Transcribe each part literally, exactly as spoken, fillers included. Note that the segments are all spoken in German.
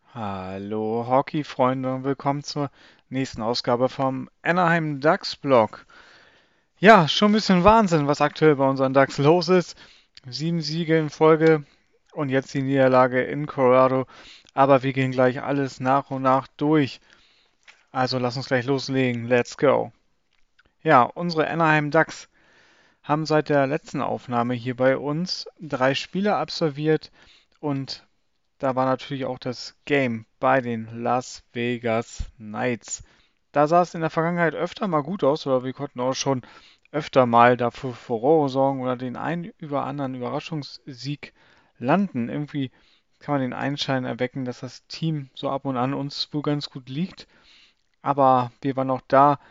Hallo Hockey-Freunde und willkommen zur nächsten Ausgabe vom Anaheim Ducks Blog. Ja, schon ein bisschen Wahnsinn, was aktuell bei unseren Ducks los ist. Sieben Siege in Folge und jetzt die Niederlage in Colorado. Aber wir gehen gleich alles nach und nach durch. Also lass uns gleich loslegen. Let's go. Ja, unsere Anaheim Ducks haben seit der letzten Aufnahme hier bei uns drei Spiele absolviert und da war natürlich auch das Game bei den Las Vegas Knights. Da sah es in der Vergangenheit öfter mal gut aus, oder wir konnten auch schon öfter mal dafür Furore sorgen oder den einen über anderen Überraschungssieg landen. Irgendwie kann man den Einschein erwecken, dass das Team so ab und an uns wohl ganz gut liegt. Aber wir waren auch da,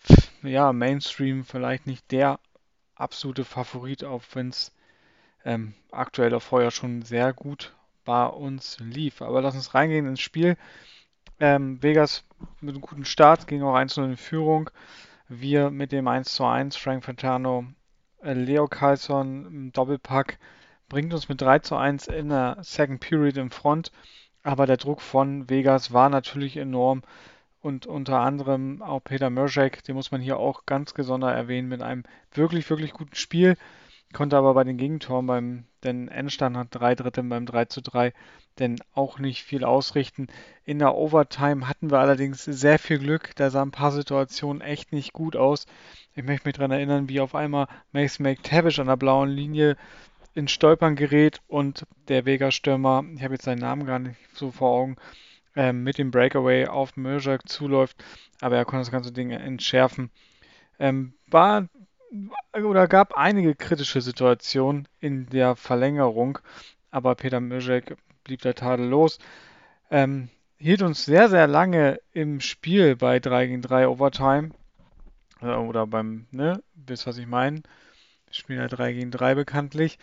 ja, Mainstream vielleicht nicht der absolute Favorit, auch wenn es ähm, aktuell auch vorher schon sehr gut bei uns lief. Aber lass uns reingehen ins Spiel. Ähm, Vegas mit einem guten Start, ging auch eins zu null in Führung. Wir mit dem eins zu eins, Frank Fantano, äh, Leo Carlsson im Doppelpack, bringt uns mit drei zu eins in der Second Period in Front. Aber der Druck von Vegas war natürlich enorm und unter anderem auch Peter Mrzek, den muss man hier auch ganz gesondert erwähnen, mit einem wirklich, wirklich guten Spiel. Konnte aber bei den Gegentoren beim, denn Endstand hat drei Drittel beim drei zu drei, denn auch nicht viel ausrichten. In der Overtime hatten wir allerdings sehr viel Glück. Da sahen ein paar Situationen echt nicht gut aus. Ich möchte mich daran erinnern, wie auf einmal Mason McTavish an der blauen Linie ins Stolpern gerät und der Vega-Stürmer, ich habe jetzt seinen Namen gar nicht so vor Augen, ähm, mit dem Breakaway auf Mrzak zuläuft, aber er konnte das ganze Ding entschärfen. Ähm, war oder gab einige kritische Situationen in der Verlängerung, aber Peter Mrzek blieb da tadellos. Ähm, hielt uns sehr, sehr lange im Spiel bei drei gegen drei Overtime. Äh, oder beim, ne, wisst was ich meine? Wir spielen ja drei gegen drei bekanntlich.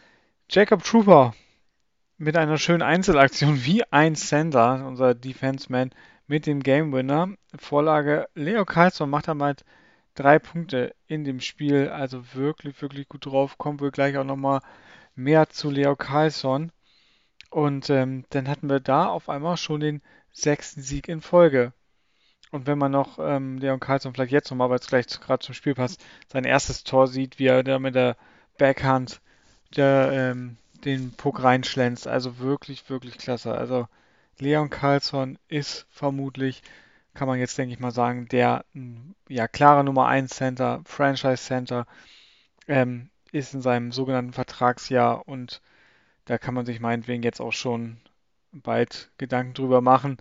Jacob Trooper mit einer schönen Einzelaktion wie ein Center, unser Defenseman, mit dem Game Winner. Vorlage Leo Carlsson macht damit drei Punkte in dem Spiel, also wirklich, wirklich gut drauf. Kommen wir gleich auch nochmal mehr zu Leo Carlsson. Und ähm, dann hatten wir da auf einmal schon den sechsten Sieg in Folge. Und wenn man noch ähm, Leon Carlsson vielleicht jetzt nochmal, weil es gleich gerade zum Spiel passt, sein erstes Tor sieht, wie er da mit der Backhand der, ähm, den Puck reinschlänzt. Also wirklich, wirklich klasse. Also Leon Carlsson ist vermutlich, kann man jetzt denke ich mal sagen, der m, ja klare Nummer eins Center, Franchise Center, ähm, ist in seinem sogenannten Vertragsjahr und da kann man sich meinetwegen jetzt auch schon bald Gedanken drüber machen.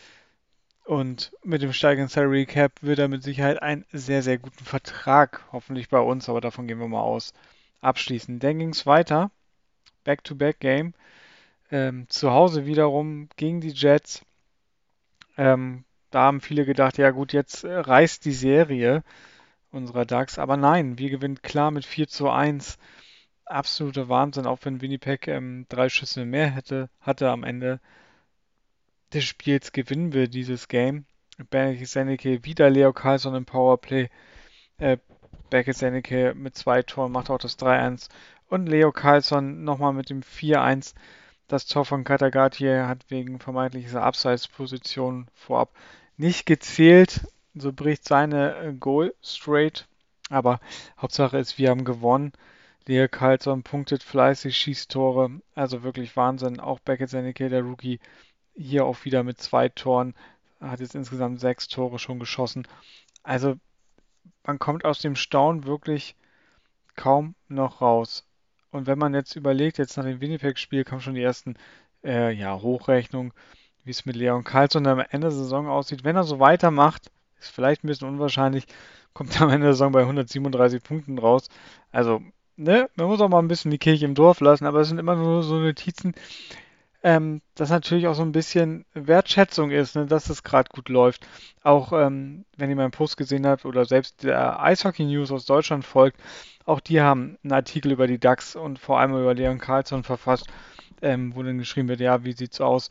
Und mit dem steigenden Salary Cap wird er mit Sicherheit einen sehr, sehr guten Vertrag, hoffentlich bei uns, aber davon gehen wir mal aus, abschließen. Dann ging es weiter, Back-to-Back-Game, ähm, zu Hause wiederum gegen die Jets. Ähm, da haben viele gedacht, ja gut, jetzt äh, reißt die Serie unserer Ducks, aber nein, wir gewinnen klar mit vier zu eins. Absoluter Wahnsinn, auch wenn Winnipeg ähm, drei Schüsse mehr hätte, hatte am Ende des Spiels gewinnen wir dieses Game. Beckett Senneke wieder Leo Carlsson im Powerplay. Äh, Beckett Senneke mit zwei Toren macht auch das drei eins. Und Leo Carlsson nochmal mit dem vier eins. Das Tor von Katagati hat wegen vermeintlicher Abseitsposition vorab nicht gezählt. So bricht seine äh, Goal straight. Aber Hauptsache ist, wir haben gewonnen. Leo Carlsson punktet fleißig, schießt Tore. Also wirklich Wahnsinn. Auch Beckett Senneke, der Rookie, hier auch wieder mit zwei Toren, hat jetzt insgesamt sechs Tore schon geschossen. Also man kommt aus dem Staunen wirklich kaum noch raus. Und wenn man jetzt überlegt, jetzt nach dem Winnipeg-Spiel kamen schon die ersten äh, ja, Hochrechnungen, wie es mit Leon Karlsson am Ende der Saison aussieht. Wenn er so weitermacht, ist vielleicht ein bisschen unwahrscheinlich, kommt er am Ende der Saison bei hundertsiebenunddreißig Punkten raus. Also, ne, man muss auch mal ein bisschen die Kirche im Dorf lassen, aber es sind immer nur so Notizen, ähm, das natürlich auch so ein bisschen Wertschätzung ist, ne, dass es gerade gut läuft. Auch ähm, wenn ihr meinen Post gesehen habt oder selbst der Eishockey News aus Deutschland folgt, auch die haben einen Artikel über die Ducks und vor allem über Leon Carlsson verfasst, ähm, wo dann geschrieben wird, ja, wie sieht's aus?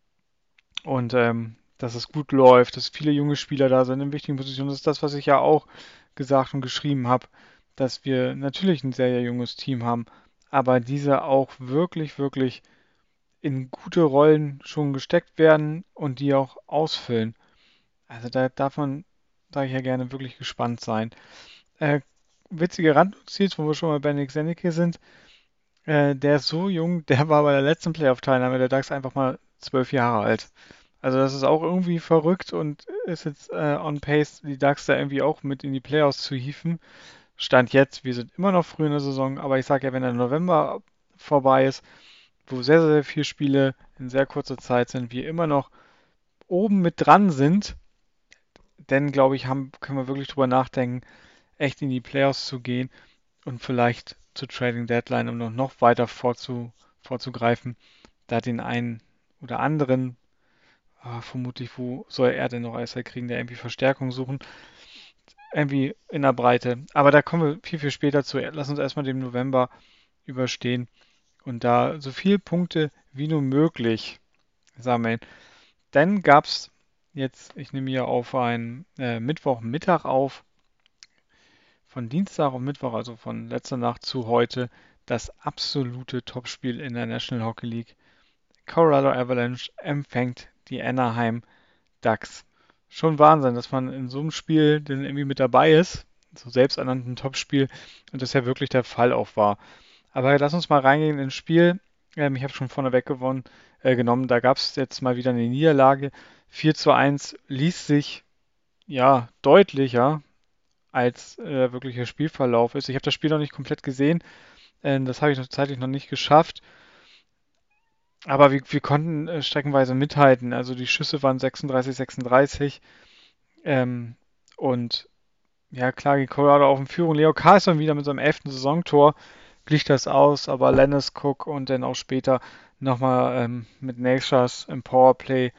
Und ähm, dass es gut läuft, dass viele junge Spieler da sind in wichtigen Positionen. Das ist das, was ich ja auch gesagt und geschrieben habe, dass wir natürlich ein sehr, sehr junges Team haben, aber diese auch wirklich, wirklich in gute Rollen schon gesteckt werden und die auch ausfüllen. Also da darf man, sage ich ja gerne, wirklich gespannt sein. Äh, witzige Randnotiz, wo wir schon mal bei Nick Senicke sind. Äh, der ist so jung, der war bei der letzten Playoff-Teilnahme der DAX einfach mal zwölf Jahre alt. Also das ist auch irgendwie verrückt und ist jetzt äh, on pace, die DAX da irgendwie auch mit in die Playoffs zu hieven. Stand jetzt, wir sind immer noch früh in der Saison, aber ich sage ja, wenn der November vorbei ist, wo sehr, sehr viele Spiele in sehr kurzer Zeit sind, wir immer noch oben mit dran sind, dann glaube ich, haben, können wir wirklich drüber nachdenken, echt in die Playoffs zu gehen und vielleicht zur Trading Deadline, um noch, noch weiter vorzu, vorzugreifen, da den einen oder anderen, ah, vermutlich, wo soll er denn noch Eiszeit kriegen, der irgendwie Verstärkung suchen, irgendwie in der Breite. Aber da kommen wir viel, viel später zu. Lass uns erstmal den November überstehen und da so viele Punkte wie nur möglich sammeln. Dann gab es jetzt, ich nehme hier auf einen äh, Mittwochmittag auf, von Dienstag und Mittwoch, also von letzter Nacht zu heute, das absolute Topspiel in der National Hockey League. Colorado Avalanche empfängt die Anaheim Ducks. Schon Wahnsinn, dass man in so einem Spiel dann irgendwie mit dabei ist, so selbsternannten Topspiel, und das ja wirklich der Fall auch war. Aber lass uns mal reingehen ins Spiel. Ähm, ich habe schon vorneweg gewonnen, äh, genommen. Da gab es jetzt mal wieder eine Niederlage. vier zu eins ließ sich ja deutlicher als äh, wirklicher Spielverlauf ist. Ich habe das Spiel noch nicht komplett gesehen. Äh, das habe ich noch zeitlich noch nicht geschafft. Aber wir, wir konnten äh, streckenweise mithalten. Also die Schüsse waren sechsunddreißig, sechsunddreißig. Ähm, und ja, klar, geht Colorado auf in Führung. Leo Carlson wieder mit seinem elften Saisontor gleicht das aus, aber Lennis Cook und dann auch später nochmal ähm, mit Nashas im Powerplay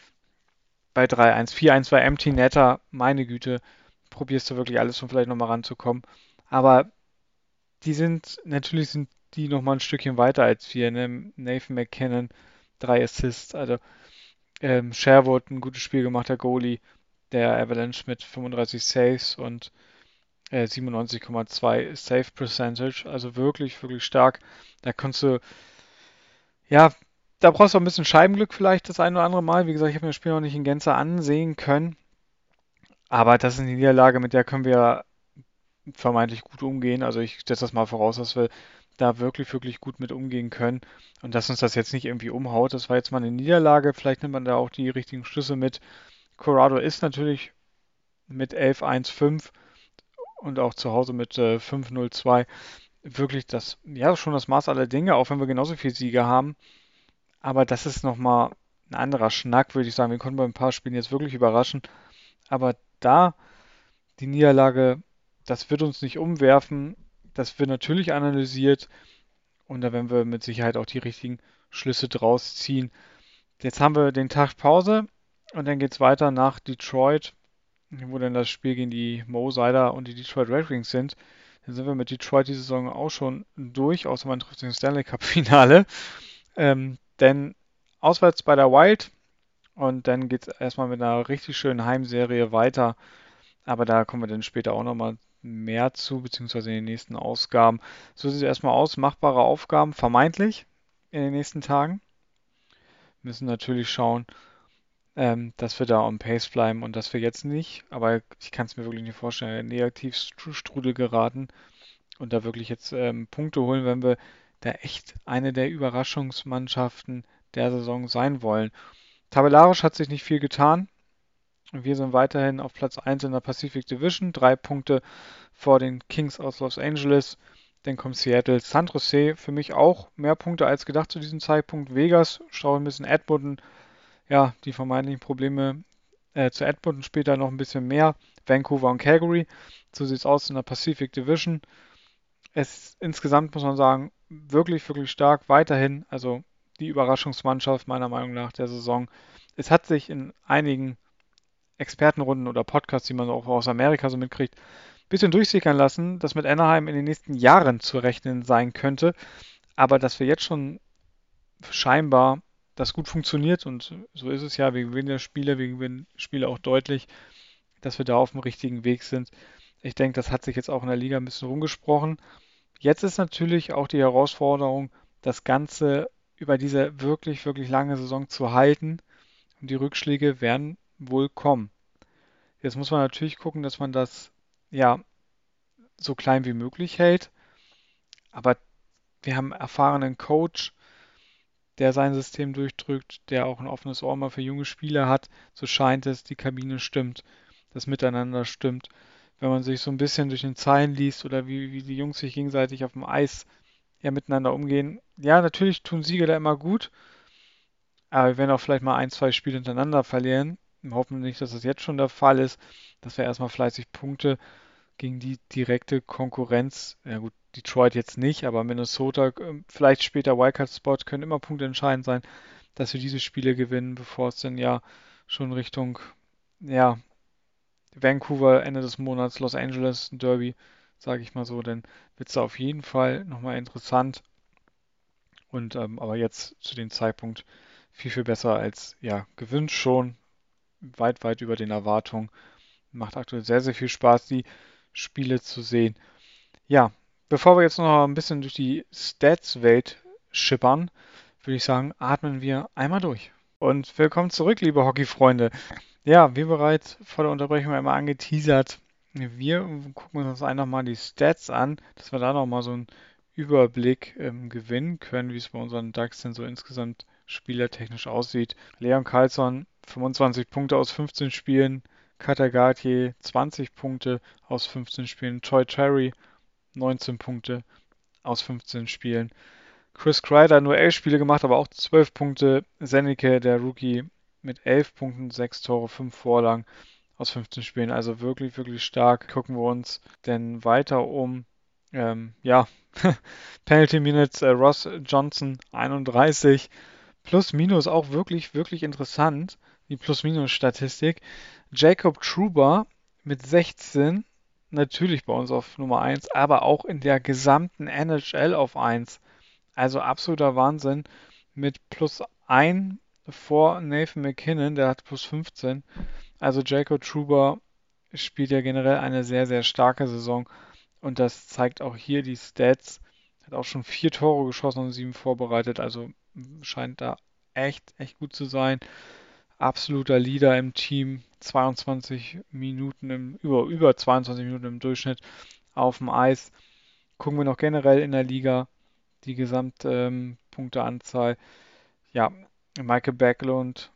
bei drei eins. vier eins war Empty Netter. Meine Güte, probierst du wirklich alles, um vielleicht nochmal ranzukommen. Aber die sind, natürlich sind die nochmal ein Stückchen weiter als wir. Ne? Nathan McKinnon, drei Assists. Also ähm, Sherwood, ein gutes Spiel gemacht, der Goalie der Avalanche mit fünfunddreißig Saves und äh, siebenundneunzig Komma zwei Save Percentage. Also wirklich, wirklich stark. Da kannst du, ja, da brauchst du auch ein bisschen Scheibenglück vielleicht das ein oder andere Mal. Wie gesagt, ich habe mir das Spiel noch nicht in Gänze ansehen können. Aber das ist eine Niederlage, mit der können wir vermeintlich gut umgehen. Also ich setze das mal voraus, dass wir da wirklich, wirklich gut mit umgehen können und dass uns das jetzt nicht irgendwie umhaut. Das war jetzt mal eine Niederlage. Vielleicht nimmt man da auch die richtigen Schlüsse mit. Colorado ist natürlich mit elf eins fünf und auch zu Hause mit äh, fünf null zwei wirklich das, ja, schon das Maß aller Dinge, auch wenn wir genauso viele Siege haben. Aber das ist nochmal ein anderer Schnack, würde ich sagen. Wir konnten bei ein paar Spielen jetzt wirklich überraschen. Aber da die Niederlage, das wird uns nicht umwerfen. Das wird natürlich analysiert und da werden wir mit Sicherheit auch die richtigen Schlüsse draus ziehen. Jetzt haben wir den Tag Pause und dann geht es weiter nach Detroit, wo dann das Spiel gegen die Mo-Sider und die Detroit Red Wings sind. Dann sind wir mit Detroit die Saison auch schon durch, außer man trifft sich im Stanley Cup Finale. Ähm, denn auswärts bei der Wild und dann geht es erstmal mit einer richtig schönen Heimserie weiter. Aber da kommen wir dann später auch nochmal mehr zu, beziehungsweise in den nächsten Ausgaben. So sieht es erstmal aus. Machbare Aufgaben, vermeintlich in den nächsten Tagen. Wir müssen natürlich schauen, ähm, dass wir da on pace bleiben und dass wir jetzt nicht, aber ich kann es mir wirklich nicht vorstellen, in den Negativstrudel geraten und da wirklich jetzt ähm, Punkte holen, wenn wir da echt eine der Überraschungsmannschaften der Saison sein wollen. Tabellarisch hat sich nicht viel getan. Wir sind weiterhin auf Platz eins in der Pacific Division, drei Punkte vor den Kings aus Los Angeles. Dann kommt Seattle, San Jose, für mich auch mehr Punkte als gedacht zu diesem Zeitpunkt. Vegas, schaue ein bisschen Edmonton, ja, die vermeintlichen Probleme äh, zu Edmonton später noch ein bisschen mehr. Vancouver und Calgary, so sieht es aus in der Pacific Division. Es insgesamt muss man sagen, wirklich, wirklich stark weiterhin. Also die Überraschungsmannschaft meiner Meinung nach der Saison. Es hat sich in einigen Expertenrunden oder Podcasts, die man auch aus Amerika so mitkriegt, ein bisschen durchsickern lassen, dass mit Anaheim in den nächsten Jahren zu rechnen sein könnte. Aber dass wir jetzt schon scheinbar das gut funktioniert und so ist es ja, wir gewinnen ja Spiele, wir gewinnen Spiele auch deutlich, dass wir da auf dem richtigen Weg sind. Ich denke, das hat sich jetzt auch in der Liga ein bisschen rumgesprochen. Jetzt ist natürlich auch die Herausforderung, das Ganze über diese wirklich, wirklich lange Saison zu halten. Und die Rückschläge werden wohl kommen. Jetzt muss man natürlich gucken, dass man das ja so klein wie möglich hält. Aber wir haben einen erfahrenen Coach, der sein System durchdrückt, der auch ein offenes Ohr mal für junge Spieler hat. So scheint es, die Kabine stimmt, das Miteinander stimmt. Wenn man sich so ein bisschen durch den Zeilen liest oder wie, wie die Jungs sich gegenseitig auf dem Eis ja miteinander umgehen. Ja, natürlich tun Siege da immer gut, aber wir werden auch vielleicht mal ein, zwei Spiele hintereinander verlieren. Wir hoffen nicht, dass das jetzt schon der Fall ist, dass wir erstmal fleißig Punkte gegen die direkte Konkurrenz, ja gut, Detroit jetzt nicht, aber Minnesota, äh, vielleicht später Wildcard-Spot, können immer Punkte entscheidend sein, dass wir diese Spiele gewinnen, bevor es dann ja schon Richtung, ja, Vancouver Ende des Monats, Los Angeles Derby, sage ich mal so, dann wird es da auf jeden Fall nochmal interessant. Und ähm, aber jetzt zu dem Zeitpunkt viel, viel besser als ja, gewünscht schon, weit, weit über den Erwartungen. Macht aktuell sehr, sehr viel Spaß, die Spiele zu sehen. Ja, bevor wir jetzt noch ein bisschen durch die Stats-Welt schippern, würde ich sagen, atmen wir einmal durch. Und willkommen zurück, liebe Hockey-Freunde. Ja, wie bereits vor der Unterbrechung einmal angeteasert, wir gucken uns einfach mal die Stats an, dass wir da nochmal so einen Überblick ähm, gewinnen können, wie es bei unseren Ducks denn so insgesamt spielertechnisch aussieht. Leon Karlsson, fünfundzwanzig Punkte aus fünfzehn Spielen, Cutter Gauthier, zwanzig Punkte aus fünfzehn Spielen, Troy Terry, neunzehn Punkte aus fünfzehn Spielen. Chris Kreider nur elf Spiele gemacht, aber auch zwölf Punkte. Senneke, der Rookie, mit elf Punkten, sechs Tore, fünf Vorlagen aus fünfzehn Spielen. Also wirklich, wirklich stark. Gucken wir uns denn weiter um. Ähm, ja, Penalty Minutes, äh, Ross Johnson einunddreißig. Plus Minus auch wirklich, wirklich interessant. Die Plus-Minus-Statistik. Jacob Trouba mit sechzehn. Natürlich bei uns auf Nummer eins, aber auch in der gesamten N H L auf eins. Also absoluter Wahnsinn. Mit plus eins vor Nathan MacKinnon, der hat plus fünfzehn. Also Jacob Trouba spielt ja generell eine sehr, sehr starke Saison. Und das zeigt auch hier die Stats. Hat auch schon vier Tore geschossen und sieben vorbereitet. Also scheint da echt, echt gut zu sein. Absoluter Leader im Team. zweiundzwanzig Minuten im, über, über zweiundzwanzig Minuten im Durchschnitt auf dem Eis. Gucken wir noch generell in der Liga die Gesamtpunkteanzahl. Ähm, ja, Michael Backlund.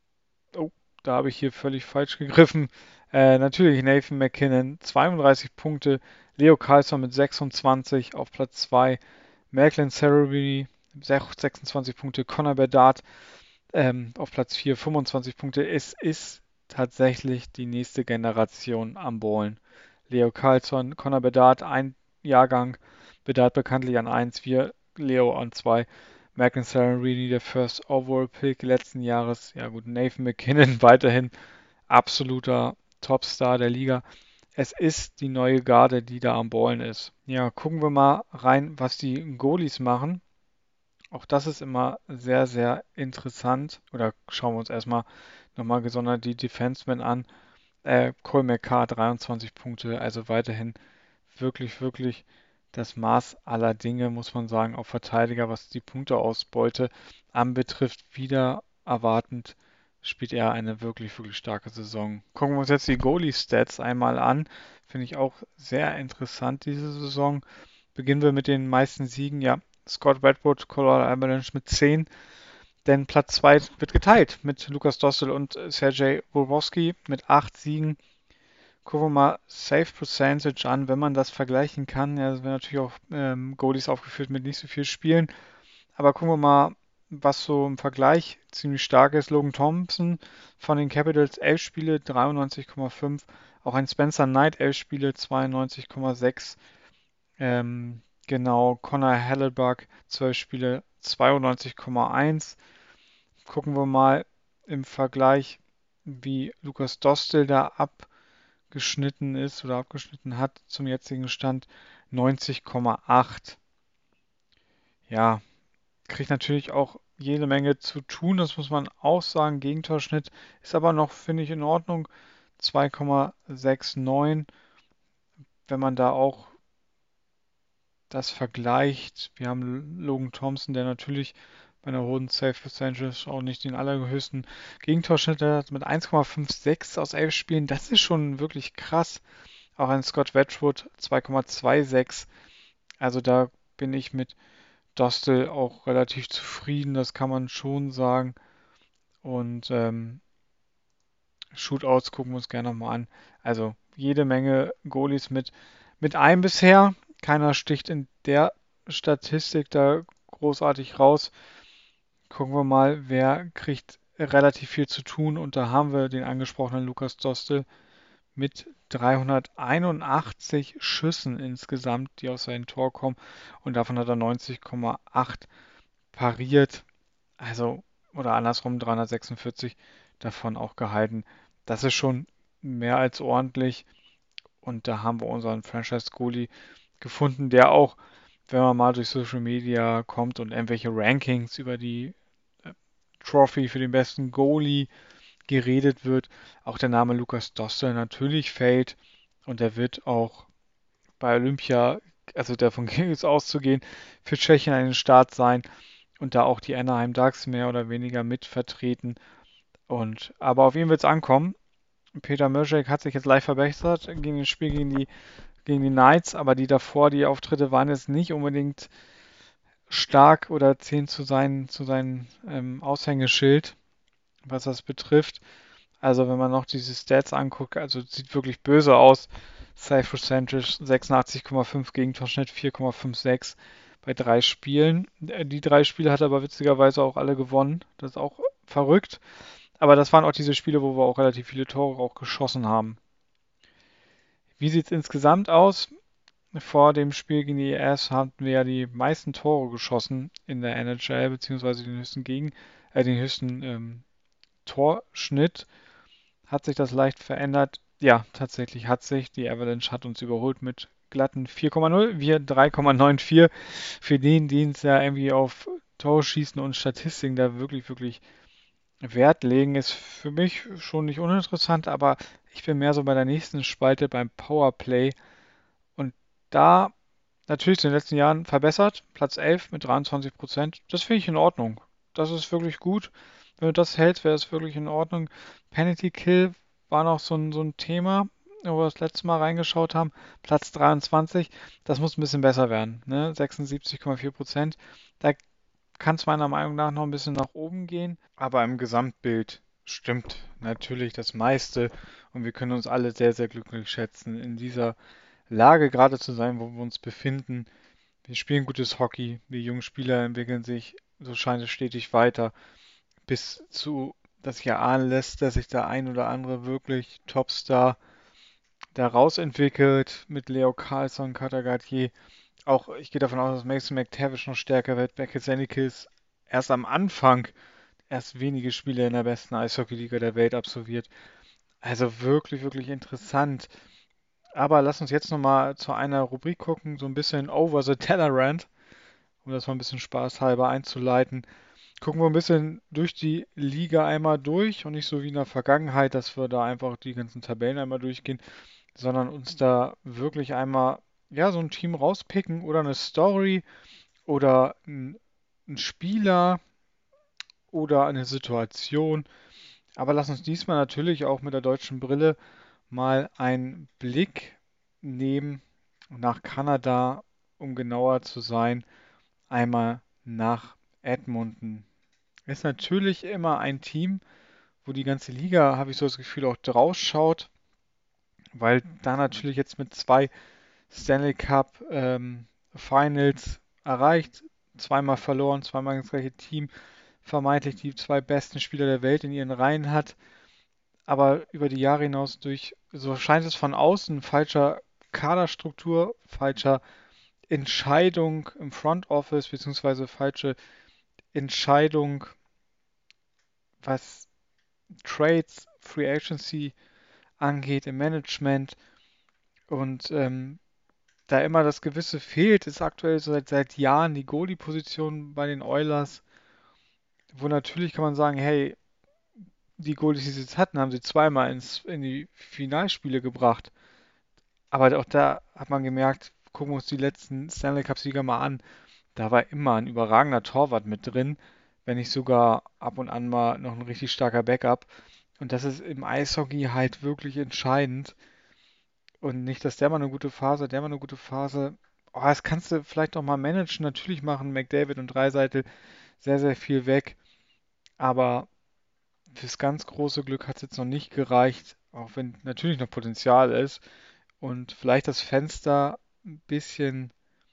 Oh, da habe ich hier völlig falsch gegriffen. Äh, natürlich Nathan MacKinnon, zweiunddreißig Punkte. Leo Carlsson mit sechsundzwanzig auf Platz zwei. Macklin Ceremony, sechsundzwanzig Punkte. Connor Bedard ähm, auf Platz vier, fünfundzwanzig Punkte. Es ist tatsächlich die nächste Generation am Ballen. Leo Carlsson, Connor Bedard, ein Jahrgang. Bedard bekanntlich an eins, wir Leo an zwei. Macklin Ceremony, der First Overall Pick letzten Jahres. Ja gut, Nathan MacKinnon weiterhin absoluter Topstar der Liga. Es ist die neue Garde, die da am Ballen ist. Ja, gucken wir mal rein, was die Goalies machen. Auch das ist immer sehr, sehr interessant. Oder schauen wir uns erstmal nochmal gesondert die Defensemen an. Äh, Cole McCarr, dreiundzwanzig Punkte, also weiterhin wirklich, wirklich das Maß aller Dinge, muss man sagen, auf Verteidiger, was die Punkteausbeute anbetrifft. Wieder erwartend spielt er eine wirklich, wirklich starke Saison. Gucken wir uns jetzt die Goalie-Stats einmal an. Finde ich auch sehr interessant diese Saison. Beginnen wir mit den meisten Siegen. Ja, Scott Redwood, Colorado Avalanche mit zehn. Denn Platz zwei wird geteilt mit Lukas Dostal und Sergei Bobrovsky mit acht Siegen. Gucken wir mal Save Percentage an, wenn man das vergleichen kann. Ja, es werden natürlich auch ähm, Goalies aufgeführt mit nicht so viel Spielen. Aber gucken wir mal, was so im Vergleich ziemlich stark ist. Logan Thompson von den Capitals elf Spiele, dreiundneunzig Komma fünf. Auch ein Spencer Knight elf Spiele, zweiundneunzig Komma sechs. Ähm, genau, Connor Hellebuyck zwölf Spiele, zweiundneunzig Komma eins. Gucken wir mal im Vergleich, wie Lukas Dostal da abgeschnitten ist oder abgeschnitten hat zum jetzigen Stand. neunzig Komma acht. Ja, kriegt natürlich auch jede Menge zu tun, das muss man auch sagen. Gegentorschnitt ist aber noch, finde ich, in Ordnung. zwei Komma neunundsechzig. Wenn man da auch das vergleicht, wir haben Logan Thompson, der natürlich bei einer hohen Save Percentage auch nicht den allerhöchsten Gegentorschnitt hat mit eins Komma sechsundfünfzig aus elf Spielen. Das ist schon wirklich krass. Auch ein Scott Wedgwood zwei Komma sechsundzwanzig. Also da bin ich mit Dostal auch relativ zufrieden, das kann man schon sagen. Und ähm, Shootouts gucken wir uns gerne nochmal an. Also jede Menge Goalies mit, mit einem bisher. Keiner sticht in der Statistik da großartig raus. Gucken wir mal, wer kriegt relativ viel zu tun. Und da haben wir den angesprochenen Lukas Dostal mit dreihunderteinundachtzig Schüssen insgesamt, die aus seinem Tor kommen. Und davon hat er neunzig Komma acht pariert. Also, oder andersrum dreihundertsechsundvierzig davon auch gehalten. Das ist schon mehr als ordentlich. Und da haben wir unseren Franchise-Goalie gefunden, der auch, wenn man mal durch Social Media kommt und irgendwelche Rankings über die äh, Trophy für den besten Goalie geredet wird, auch der Name Lukas Dostal natürlich fällt. Und der wird auch bei Olympia, also davon ging es auszugehen, für Tschechien einen Start sein und da auch die Anaheim Ducks mehr oder weniger mit vertreten. Und, aber auf ihn wird es ankommen. Peter Mrzek hat sich jetzt leicht verbessert gegen das Spiel gegen die, gegen die Knights, aber die davor, die Auftritte waren jetzt nicht unbedingt stark oder zählen zu sein, zu seinem ähm, Aushängeschild, was das betrifft. Also wenn man noch diese Stats anguckt, also sieht wirklich böse aus. Save Percentage sechsundachtzig Komma fünf, Gegentorschnitt vier Komma sechsundfünfzig bei drei Spielen. Die drei Spiele hat er aber witzigerweise auch alle gewonnen. Das ist auch verrückt. Aber das waren auch diese Spiele, wo wir auch relativ viele Tore auch geschossen haben. Wie sieht es insgesamt aus? Vor dem Spiel gegen die E S hatten wir ja die meisten Tore geschossen in der N H L, beziehungsweise den höchsten Gegen, äh, den höchsten ähm, Torschnitt. Hat sich das leicht verändert? Ja, tatsächlich hat sich. Die Avalanche hat uns überholt mit glatten vier Komma null. Wir drei Komma vierundneunzig. Für den, die es ja irgendwie auf Torschießen und Statistiken da wirklich, wirklich Wert legen, ist für mich schon nicht uninteressant, aber ich bin mehr so bei der nächsten Spalte beim Powerplay. Und da natürlich in den letzten Jahren verbessert. Platz elf mit dreiundzwanzig Prozent. Das finde ich in Ordnung. Das ist wirklich gut. Wenn du das hältst, wäre es wirklich in Ordnung. Penalty Kill war noch so ein, so ein Thema, wo wir das letzte Mal reingeschaut haben. Platz dreiundzwanzig. Das muss ein bisschen besser werden. Ne? sechsundsiebzig Komma vier Prozent. Da kann es meiner Meinung nach noch ein bisschen nach oben gehen. Aber im Gesamtbild stimmt natürlich das meiste. Und wir können uns alle sehr, sehr glücklich schätzen, in dieser Lage gerade zu sein, wo wir uns befinden. Wir spielen gutes Hockey, die jungen Spieler entwickeln sich, so scheint es stetig weiter, bis zu, dass sich erahnen lässt, dass sich der ein oder andere wirklich Topstar da rausentwickelt mit Leo Carlsson, Cutter Gauthier. Auch ich gehe davon aus, dass Mason McTavish noch stärker wird. Beckett Sennekes erst am Anfang erst wenige Spiele in der besten Eishockey-Liga der Welt absolviert. Also wirklich, wirklich interessant. Aber lass uns jetzt nochmal zu einer Rubrik gucken, so ein bisschen Over the Tellerrand, um das mal ein bisschen spaßhalber einzuleiten. Gucken wir ein bisschen durch die Liga einmal durch und nicht so wie in der Vergangenheit, dass wir da einfach die ganzen Tabellen einmal durchgehen, sondern uns da wirklich einmal, ja, so ein Team rauspicken oder eine Story oder ein, ein Spieler oder eine Situation. Aber lass uns diesmal natürlich auch mit der deutschen Brille mal einen Blick nehmen nach Kanada, um genauer zu sein, einmal nach Edmonton. Ist natürlich immer ein Team, wo die ganze Liga, habe ich so das Gefühl, auch draus schaut, weil da natürlich jetzt mit zwei Stanley Cup ähm, Finals erreicht, zweimal verloren, zweimal das gleiche Team, vermeintlich die zwei besten Spieler der Welt in ihren Reihen hat, aber über die Jahre hinaus durch, so scheint es von außen, falscher Kaderstruktur, falscher Entscheidung im Front Office, beziehungsweise falsche Entscheidung, was Trades, Free Agency angeht, im Management und ähm, da immer das Gewisse fehlt, ist aktuell so seit, seit Jahren die Goalie-Position bei den Oilers, wo natürlich kann man sagen, hey, die Goalies, die sie jetzt hatten, haben sie zweimal ins, in die Finalspiele gebracht. Aber auch da hat man gemerkt, gucken wir uns die letzten Stanley Cup-Sieger mal an, da war immer ein überragender Torwart mit drin, wenn nicht sogar ab und an mal noch ein richtig starker Backup. Und das ist im Eishockey halt wirklich entscheidend. Und nicht, dass der mal eine gute Phase, der mal eine gute Phase. Oh, das kannst du vielleicht auch mal managen. Natürlich machen McDavid und Draisaitl sehr, sehr viel weg. Aber fürs ganz große Glück hat es jetzt noch nicht gereicht. Auch wenn natürlich noch Potenzial ist. Und vielleicht das Fenster ein bisschen,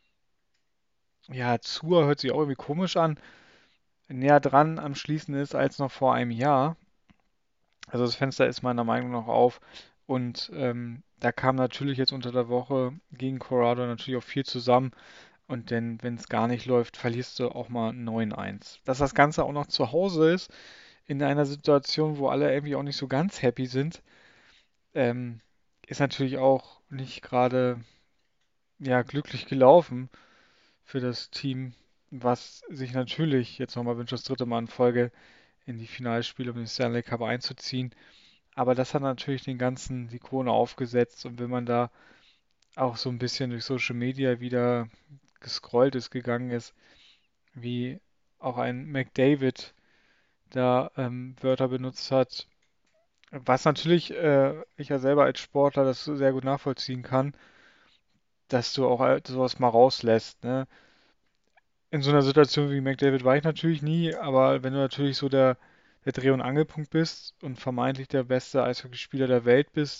ja, zu, hört sich auch irgendwie komisch an, näher dran am Schließen ist als noch vor einem Jahr. Also das Fenster ist meiner Meinung nach auf. Und ähm, da kam natürlich jetzt unter der Woche gegen Colorado natürlich auch viel zusammen. Und denn wenn es gar nicht läuft, verlierst du auch mal neun eins. Dass das Ganze auch noch zu Hause ist, in einer Situation, wo alle irgendwie auch nicht so ganz happy sind, ähm, ist natürlich auch nicht gerade ja, glücklich gelaufen für das Team, was sich natürlich jetzt nochmal wünscht, das dritte Mal in Folge in die Finalspiele um den Stanley Cup einzuziehen. Aber das hat natürlich den ganzen die Krone aufgesetzt und wenn man da auch so ein bisschen durch Social Media wieder gescrollt ist, gegangen ist, wie auch ein McDavid da ähm, Wörter benutzt hat, was natürlich äh, ich ja selber als Sportler das sehr gut nachvollziehen kann, dass du auch halt sowas mal rauslässt, ne? In so einer Situation wie McDavid war ich natürlich nie, aber wenn du natürlich so der, der Dreh- und Angelpunkt bist und vermeintlich der beste Eishockeyspieler der Welt bist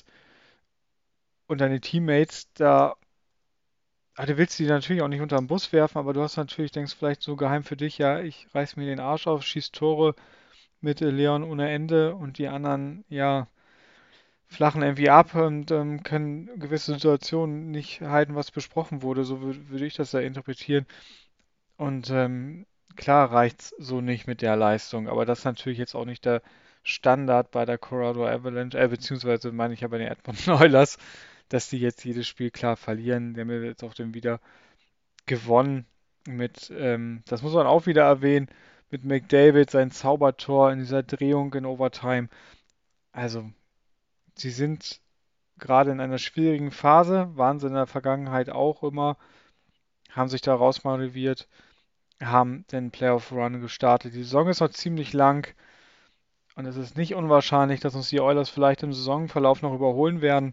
und deine Teammates da, ah, du willst die natürlich auch nicht unter den Bus werfen, aber du hast natürlich, denkst vielleicht so geheim für dich, ja, ich reiß mir den Arsch auf, schieß Tore mit äh, Leon ohne Ende und die anderen, ja, flachen irgendwie ab und ähm, können gewisse Situationen nicht halten, was besprochen wurde. So wür- würde ich das da interpretieren. Und ähm, klar reicht's so nicht mit der Leistung, aber das ist natürlich jetzt auch nicht der Standard bei der Colorado Avalanche, äh, beziehungsweise meine ich ja bei den Edmonton Oilers, dass die jetzt jedes Spiel klar verlieren. Die haben ja jetzt auch dann wieder gewonnen mit, ähm, das muss man auch wieder erwähnen, mit McDavid, sein Zaubertor in dieser Drehung in Overtime. Also, sie sind gerade in einer schwierigen Phase, waren sie in der Vergangenheit auch immer, haben sich da rausmanövriert, haben den Playoff Run gestartet. Die Saison ist noch ziemlich lang und es ist nicht unwahrscheinlich, dass uns die Oilers vielleicht im Saisonverlauf noch überholen werden,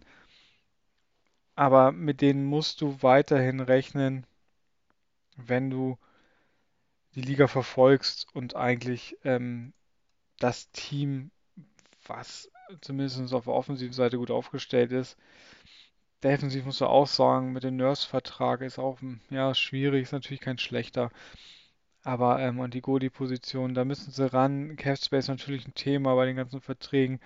aber mit denen musst du weiterhin rechnen, wenn du die Liga verfolgst und eigentlich ähm, das Team, was zumindest auf der offensiven Seite gut aufgestellt ist. Defensiv musst du auch sagen, mit dem Nurse-Vertrag ist auch hm, ja, schwierig, ist natürlich kein schlechter. Aber ähm, und die Goalie-Position, da müssen sie ran. Cap Space natürlich ein Thema bei den ganzen Verträgen.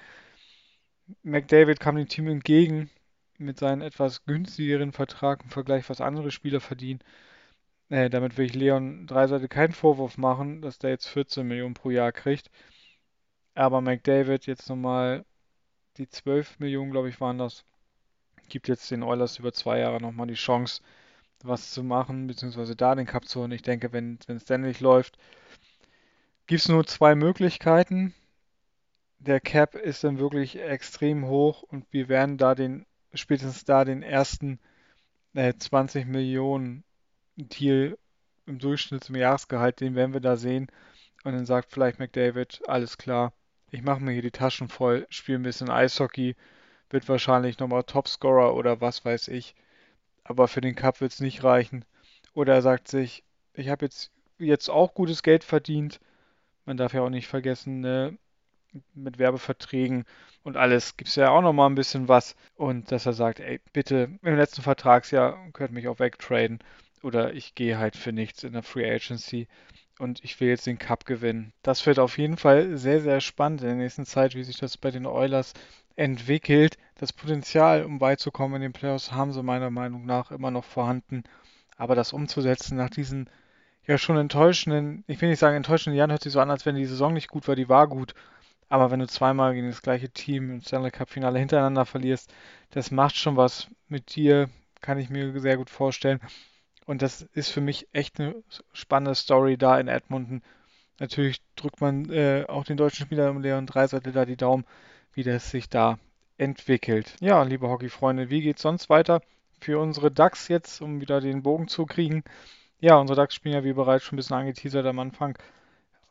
McDavid kam dem Team entgegen mit seinem etwas günstigeren Vertrag im Vergleich, was andere Spieler verdienen. Äh, damit will ich Leon Draisaitl keinen Vorwurf machen, dass der jetzt vierzehn Millionen pro Jahr kriegt. Aber McDavid jetzt nochmal die zwölf Millionen, glaube ich, waren das. Gibt jetzt den Oilers über zwei Jahre nochmal die Chance, was zu machen, beziehungsweise da den Cup zu holen. Ich denke, wenn es dann nicht läuft, gibt es nur zwei Möglichkeiten. Der Cap ist dann wirklich extrem hoch und wir werden da den, spätestens da den ersten äh, zwanzig Millionen Deal im Durchschnitt zum Jahresgehalt, den werden wir da sehen. Und dann sagt vielleicht McDavid, alles klar, ich mache mir hier die Taschen voll, spiele ein bisschen Eishockey, wird wahrscheinlich nochmal Topscorer oder was weiß ich. Aber für den Cup wird es nicht reichen. Oder er sagt sich, ich habe jetzt, jetzt auch gutes Geld verdient. Man darf ja auch nicht vergessen, ne, mit Werbeverträgen und alles gibt es ja auch nochmal ein bisschen was. Und dass er sagt, ey, bitte, im letzten Vertragsjahr könnt mich auch wegtraden. Oder ich gehe halt für nichts in der Free Agency und ich will jetzt den Cup gewinnen. Das wird auf jeden Fall sehr, sehr spannend in der nächsten Zeit, wie sich das bei den Oilers entwickelt. Das Potenzial, um weit zu kommen in den Playoffs, haben sie meiner Meinung nach immer noch vorhanden. Aber das umzusetzen nach diesen ja schon enttäuschenden, ich will nicht sagen enttäuschenden Jahren, hört sich so an, als wenn die Saison nicht gut war, die war gut. Aber wenn du zweimal gegen das gleiche Team im Stanley Cup Finale hintereinander verlierst, das macht schon was mit dir, kann ich mir sehr gut vorstellen. Und das ist für mich echt eine spannende Story da in Edmonton. Natürlich drückt man äh, auch den deutschen Spieler um Leon Draisaitl da die Daumen, wie das sich da entwickelt. Ja, liebe Hockeyfreunde, wie geht's sonst weiter für unsere Ducks jetzt, um wieder den Bogen zu kriegen? Ja, unsere Ducks spielen ja wie bereits schon ein bisschen angeteasert am Anfang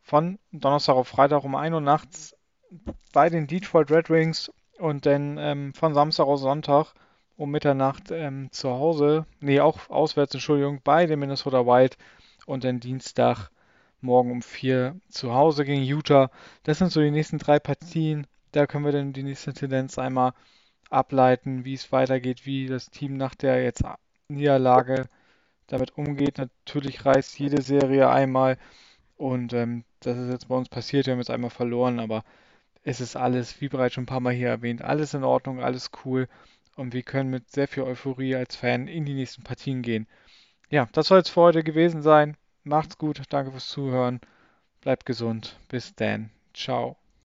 von Donnerstag auf Freitag um ein Uhr nachts bei den Detroit Red Wings und dann ähm, von Samstag auf Sonntag um Mitternacht ähm, zu Hause, nee, auch auswärts, Entschuldigung, bei den Minnesota Wild und dann Dienstag morgen um vier zu Hause gegen Utah. Das sind so die nächsten drei Partien. Da können wir dann die nächste Tendenz einmal ableiten, wie es weitergeht, wie das Team nach der jetzt Niederlage damit umgeht. Natürlich reißt jede Serie einmal und ähm, das ist jetzt bei uns passiert. Wir haben jetzt einmal verloren, aber es ist alles, wie bereits schon ein paar Mal hier erwähnt, alles in Ordnung, alles cool und wir können mit sehr viel Euphorie als Fan in die nächsten Partien gehen. Ja, das soll es für heute gewesen sein. Macht's gut, danke fürs Zuhören, bleibt gesund, bis dann, ciao.